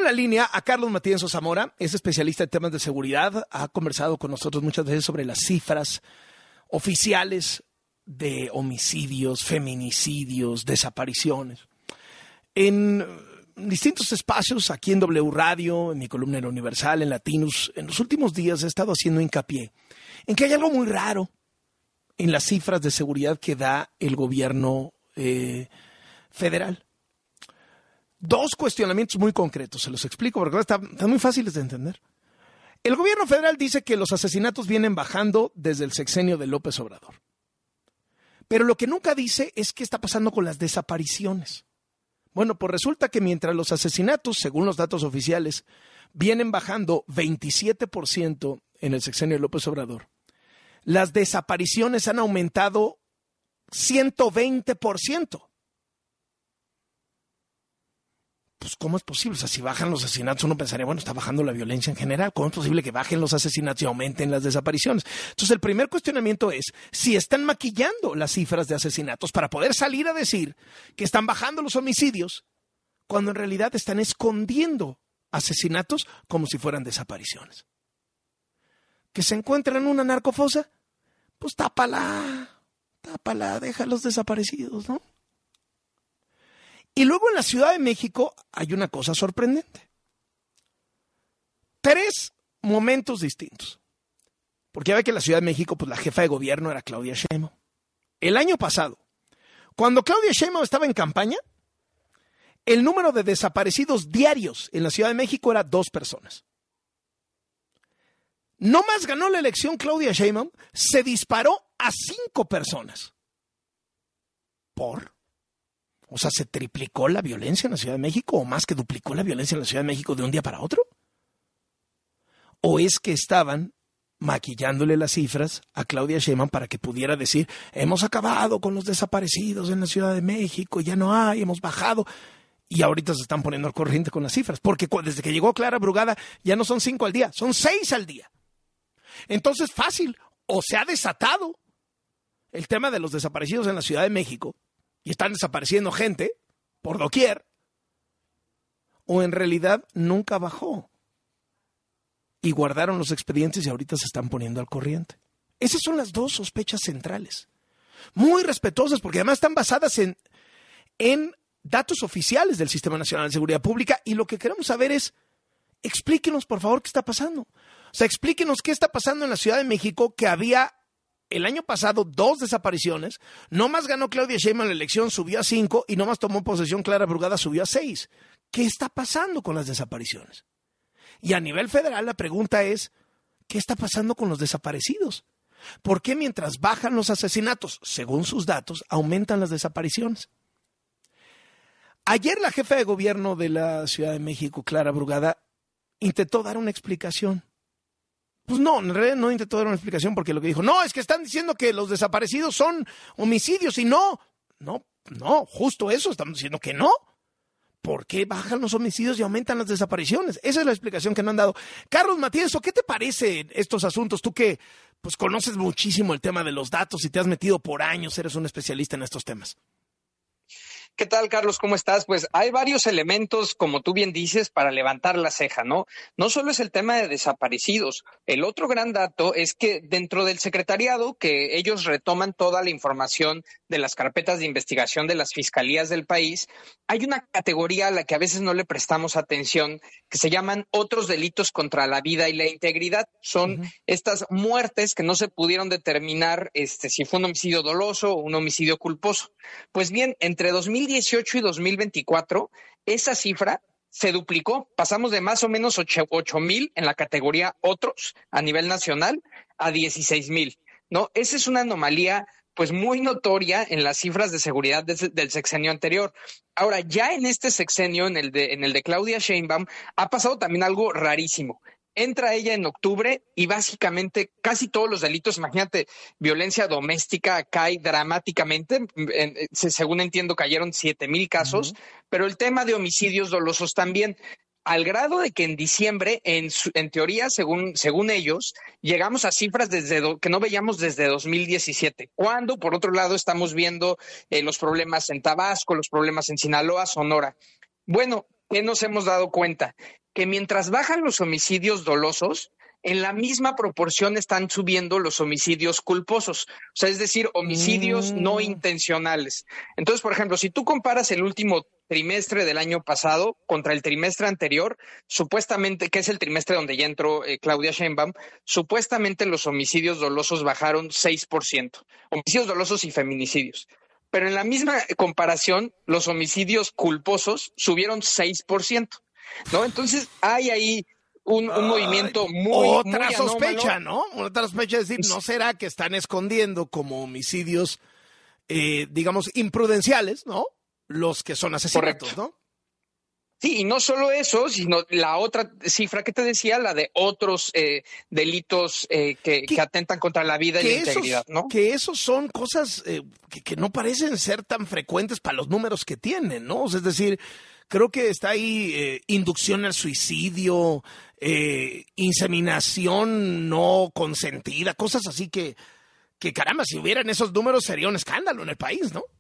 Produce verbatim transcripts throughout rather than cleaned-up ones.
la línea a Carlos Matienzo Zamora, es especialista en temas de seguridad, ha conversado con nosotros muchas veces sobre las cifras oficiales de homicidios, feminicidios, desapariciones. En distintos espacios, aquí en W Radio, en mi columna en la Universal, en Latinus, en los últimos días he estado haciendo hincapié en que hay algo muy raro en las cifras de seguridad que da el gobierno eh, federal. Dos cuestionamientos muy concretos, se los explico porque están, están muy fáciles de entender. El gobierno federal dice que los asesinatos vienen bajando desde el sexenio de López Obrador. Pero lo que nunca dice es qué está pasando con las desapariciones. Bueno, pues resulta que mientras los asesinatos, según los datos oficiales, vienen bajando veintisiete por ciento en el sexenio de López Obrador, las desapariciones han aumentado ciento veinte por ciento. Pues, ¿cómo es posible? O sea, si bajan los asesinatos, uno pensaría, bueno, está bajando la violencia en general. ¿Cómo es posible que bajen los asesinatos y aumenten las desapariciones? Entonces, el primer cuestionamiento es si están maquillando las cifras de asesinatos para poder salir a decir que están bajando los homicidios, cuando en realidad están escondiendo asesinatos como si fueran desapariciones. ¿Que se encuentran en una narcofosa? Pues tápala, tápala, deja a los desaparecidos, ¿no? Y luego en la Ciudad de México hay una cosa sorprendente. Tres momentos distintos. Porque ya ve que en la Ciudad de México, pues la jefa de gobierno era Claudia Sheinbaum. El año pasado, cuando Claudia Sheinbaum estaba en campaña, el número de desaparecidos diarios en la Ciudad de México era dos personas. No más ganó la elección Claudia Sheinbaum, se disparó a cinco personas. ¿Por? O sea, ¿se triplicó la violencia en la Ciudad de México o más que duplicó la violencia en la Ciudad de México de un día para otro? ¿O es que estaban maquillándole las cifras a Claudia Sheinbaum para que pudiera decir, hemos acabado con los desaparecidos en la Ciudad de México, ya no hay, hemos bajado? Y ahorita se están poniendo al corriente con las cifras, porque desde que llegó Clara Brugada ya no son cinco al día, son seis al día. Entonces, fácil, o se ha desatado el tema de los desaparecidos en la Ciudad de México, y están desapareciendo gente por doquier, o en realidad nunca bajó y guardaron los expedientes y ahorita se están poniendo al corriente. Esas son las dos sospechas centrales, muy respetuosas porque además están basadas en, en datos oficiales del Sistema Nacional de Seguridad Pública, y lo que queremos saber es, explíquenos por favor qué está pasando. O sea, explíquenos qué está pasando en la Ciudad de México, que había el año pasado dos desapariciones, no más ganó Claudia Sheinbaum la elección, subió a cinco, y no más tomó posesión Clara Brugada, subió a seis. ¿Qué está pasando con las desapariciones? Y a nivel federal la pregunta es, ¿qué está pasando con los desaparecidos? ¿Por qué mientras bajan los asesinatos, según sus datos, aumentan las desapariciones? Ayer la jefa de gobierno de la Ciudad de México, Clara Brugada, intentó dar una explicación. Pues no, en realidad no intentó dar una explicación porque lo que dijo, no, es que están diciendo que los desaparecidos son homicidios y no, no, no, justo eso, estamos diciendo que no. ¿Por qué bajan los homicidios y aumentan las desapariciones? Esa es la explicación que no han dado. Carlos Matienzo, ¿qué te parecen estos asuntos? Tú que pues conoces muchísimo el tema de los datos y te has metido por años, eres un especialista en estos temas. ¿Qué tal, Carlos? ¿Cómo estás? Pues hay varios elementos, como tú bien dices, para levantar la ceja, ¿no? No solo es el tema de desaparecidos. El otro gran dato es que dentro del secretariado, que ellos retoman toda la información de las carpetas de investigación de las fiscalías del país, hay una categoría a la que a veces no le prestamos atención, que se llaman otros delitos contra la vida y la integridad. Son uh-huh. estas muertes que no se pudieron determinar este, si fue un homicidio doloso o un homicidio culposo. Pues bien, entre dos mil dieciocho y dos mil veinticuatro, esa cifra se duplicó. Pasamos de más o menos ocho mil en la categoría otros a nivel nacional a dieciséis mil, ¿no? Esa es una anomalía pues muy notoria en las cifras de seguridad de, del sexenio anterior. Ahora, ya en este sexenio, en el de, en el de Claudia Sheinbaum, ha pasado también algo rarísimo. Entra ella en octubre y básicamente casi todos los delitos, imagínate, violencia doméstica cae dramáticamente, en, según entiendo cayeron siete mil casos, uh-huh. pero el tema de homicidios dolosos también, al grado de que en diciembre, en, su, en teoría, según, según ellos, llegamos a cifras desde do, que no veíamos desde dos mil diecisiete, cuando por otro lado estamos viendo eh, los problemas en Tabasco, los problemas en Sinaloa, Sonora. Bueno, ¿qué nos hemos dado cuenta? Que mientras bajan los homicidios dolosos, en la misma proporción están subiendo los homicidios culposos, o sea, es decir, homicidios Mm. no intencionales. Entonces, por ejemplo, si tú comparas el último trimestre del año pasado contra el trimestre anterior, supuestamente, que es el trimestre donde ya entró eh, Claudia Sheinbaum, supuestamente los homicidios dolosos bajaron seis por ciento, homicidios dolosos y feminicidios. Pero en la misma comparación, los homicidios culposos subieron seis por ciento, ¿no? Entonces, hay ahí un, un movimiento muy, Otra muy sospecha, anómalo. ¿no? Otra sospecha es decir, ¿no será que están escondiendo como homicidios, eh, digamos, imprudenciales, ¿no? Los que son asesinatos, Correcto. ¿no? Sí, y no solo eso, sino la otra cifra que te decía, la de otros eh, delitos eh, que, Que- que atentan contra la vida y la Que esos, integridad, ¿no? que esos son cosas eh, que, que no parecen ser tan frecuentes para los números que tienen, ¿no? O sea, es decir, creo que está ahí eh, inducción al suicidio, eh, inseminación no consentida, cosas así que, que caramba, si hubieran esos números sería un escándalo en el país, ¿no?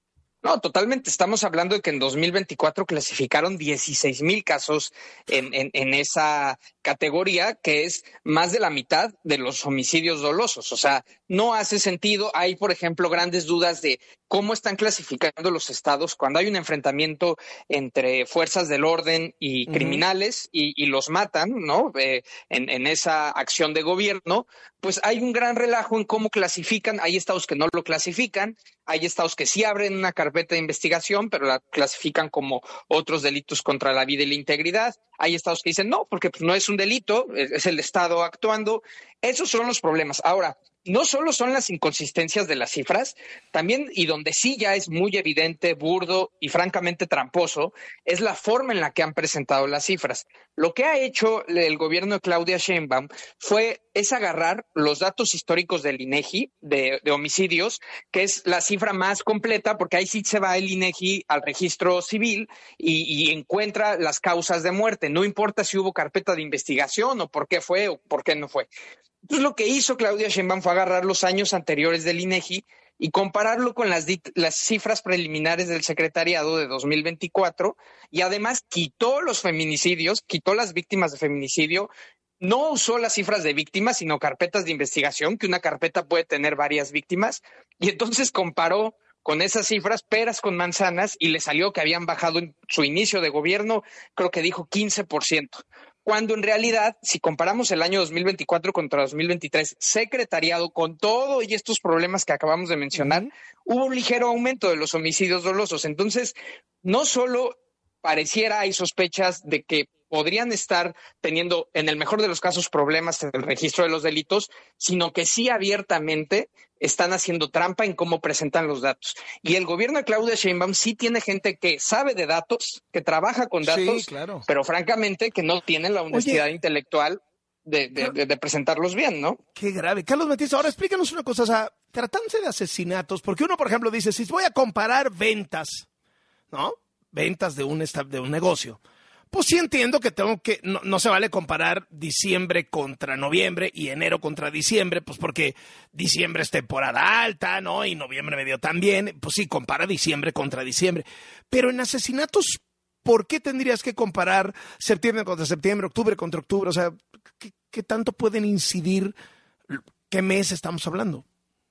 No, totalmente. Estamos hablando de que en dos mil veinticuatro clasificaron dieciséis mil casos en, en, en esa categoría, que es más de la mitad de los homicidios dolosos. O sea, no hace sentido. Hay, por ejemplo, grandes dudas de cómo están clasificando los estados cuando hay un enfrentamiento entre fuerzas del orden y Ujú. criminales y, y los matan, ¿no? Eh, en, en esa acción de gobierno, pues hay un gran relajo en cómo clasifican. Hay estados que no lo clasifican. Hay estados que sí abren una carpeta de investigación, pero la clasifican como otros delitos contra la vida y la integridad. Hay estados que dicen no, porque pues, no es un delito, es el Estado actuando. Esos son los problemas. Ahora, no solo son las inconsistencias de las cifras, también, y donde sí ya es muy evidente, burdo y francamente tramposo, es la forma en la que han presentado las cifras. Lo que ha hecho el gobierno de Claudia Sheinbaum fue es agarrar los datos históricos del INEGI de, de homicidios, que es la cifra más completa, porque ahí sí se va el INEGI al registro civil y, y encuentra las causas de muerte. No importa si hubo carpeta de investigación o por qué fue o por qué no fue. Entonces, lo que hizo Claudia Sheinbaum fue agarrar los años anteriores del INEGI y compararlo con las, las cifras preliminares del secretariado de dos mil veinticuatro, y además quitó los feminicidios, quitó las víctimas de feminicidio. No usó las cifras de víctimas, sino carpetas de investigación, que una carpeta puede tener varias víctimas, y entonces comparó con esas cifras peras con manzanas y le salió que habían bajado en su inicio de gobierno, creo que dijo quince por ciento. Cuando en realidad, si comparamos el año dos mil veinticuatro contra dos mil veintitrés, secretariado con todo y estos problemas que acabamos de mencionar, Uh-huh. hubo un ligero aumento de los homicidios dolosos. Entonces, no solo pareciera, hay sospechas de que podrían estar teniendo, en el mejor de los casos, problemas en el registro de los delitos, sino que sí abiertamente están haciendo trampa en cómo presentan los datos. Y el gobierno de Claudia Sheinbaum sí tiene gente que sabe de datos, que trabaja con datos, Sí, claro. pero francamente que no tienen la honestidad Oye, intelectual de, de, de, de presentarlos bien, ¿no? qué grave. Carlos Matiz, ahora explícanos una cosa, o sea, tratándose de asesinatos, porque uno, por ejemplo, dice, si voy a comparar ventas, ¿no? Ventas de un, de un negocio. Pues sí entiendo que tengo que, no, no se vale comparar diciembre contra noviembre y enero contra diciembre, pues porque diciembre es temporada alta, ¿no? Y noviembre me dio tan bien, pues sí, compara diciembre contra diciembre. Pero en asesinatos, ¿por qué tendrías que comparar septiembre contra septiembre, octubre contra octubre? O sea, ¿qué, qué tanto pueden incidir? ¿Qué mes estamos hablando?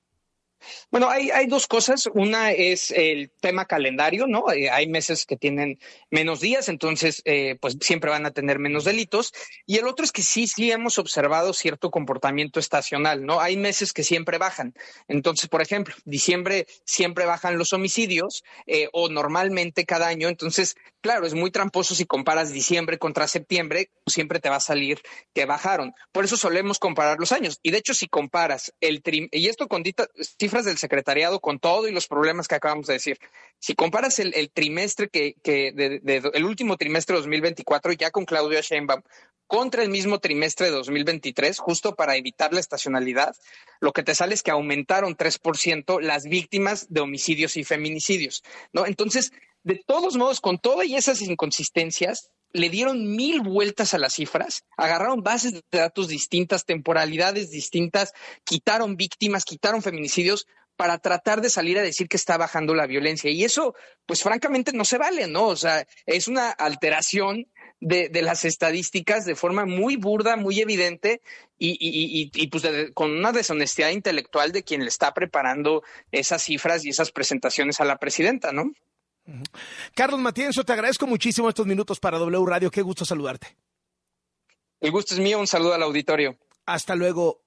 Bueno, hay, hay dos cosas. Una es el tema calendario, ¿no? Eh, hay meses que tienen menos días, entonces eh, pues siempre van a tener menos delitos. Y el otro es que sí, sí hemos observado cierto comportamiento estacional, ¿no? Hay meses que siempre bajan. Entonces, por ejemplo, diciembre siempre bajan los homicidios eh, o normalmente cada año. Entonces, claro, es muy tramposo si comparas diciembre contra septiembre, siempre te va a salir que bajaron. Por eso solemos comparar los años. Y de hecho, si comparas el trim y esto con dita cifras del secretariado con todo y los problemas que acabamos de decir. Si comparas el, el trimestre que, que de, de, de, el último trimestre de dos mil veinticuatro ya con Claudia Sheinbaum contra el mismo trimestre de dos mil veintitrés, justo para evitar la estacionalidad, lo que te sale es que aumentaron tres por ciento las víctimas de homicidios y feminicidios, ¿no? Entonces, de todos modos, con todas esas inconsistencias, le dieron mil vueltas a las cifras, agarraron bases de datos distintas, temporalidades distintas, quitaron víctimas, quitaron feminicidios, para tratar de salir a decir que está bajando la violencia. Y eso, pues francamente no se vale, ¿no? O sea, es una alteración de, de las estadísticas de forma muy burda, muy evidente y, y, y, y pues de, con una deshonestidad intelectual de quien le está preparando esas cifras y esas presentaciones a la presidenta, ¿no? Uh-huh. Carlos Matienzo, te agradezco muchísimo estos minutos para W Radio. Qué gusto saludarte. El gusto es mío. Un saludo al auditorio. Hasta luego.